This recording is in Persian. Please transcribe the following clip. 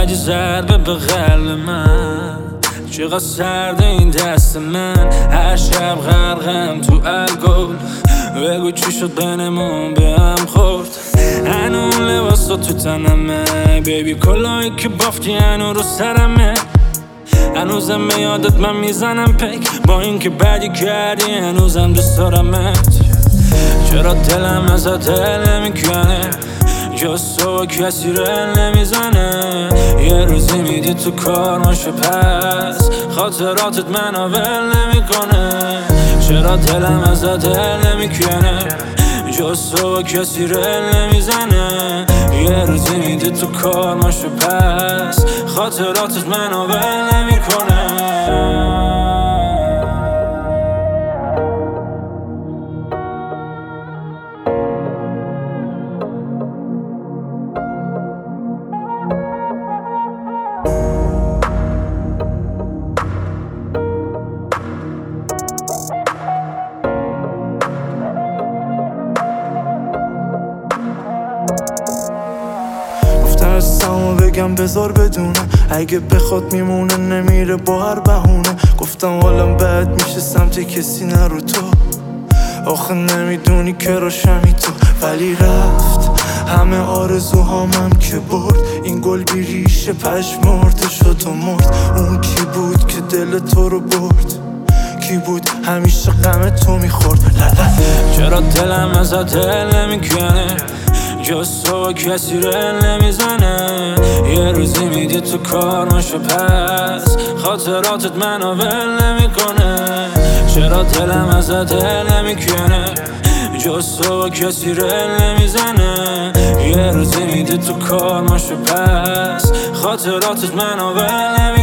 زدی ضربه به قلب من، چقدر سرده این دست من. هر شب غرقم تو الکل، بگو چی شد بینمون به هم خورد. هنوز لباسا تو تنمه بیبی، کلاهی که بافتی هنوز رو سرمه. هنوزم به یادت من میزنم پیک، با اینکه بدی کردی هنوزم دوست دارمت. چرا دلم ازت دل نمیکنه، جز تو کسی رل نمیزنه. یه روزی میدی تو کار ماشه، پس خاطراتت منو ول نمیکنه. چرا دلم ازت دل نمیکنه، جز تو کسی رل نمیزنه. یه روزی میدی تو کار ماشه، پس خاطراتت منو ول نمیکنه. هستم و بگم بذار بدونم، اگه بخواد میمونه نمیره با هر بهونه. گفتم حالم بد میشه سمت کسی نرو تو، آخه نمیدونی که روشمی تو. ولی رفت همه آرزوهامم که برد، این گل بی ریشه پشمرده شد و مرد. اون کی بود که دل تو رو برد؟ کی بود همیشه غم تو میخورد؟ چرا دلم ازت دل نمیکنه، جز تو کسی رل نمیزنه. یه روزی میدی تو کار ماشه، پس خاطراتت منو ول نمیکنه. چرا دلم ازت دل نمیکنه، جز تو کسی رل نمیزنه. یه روزی میدی تو کار ماشه، پس خاطراتت منو ول نمیکنه.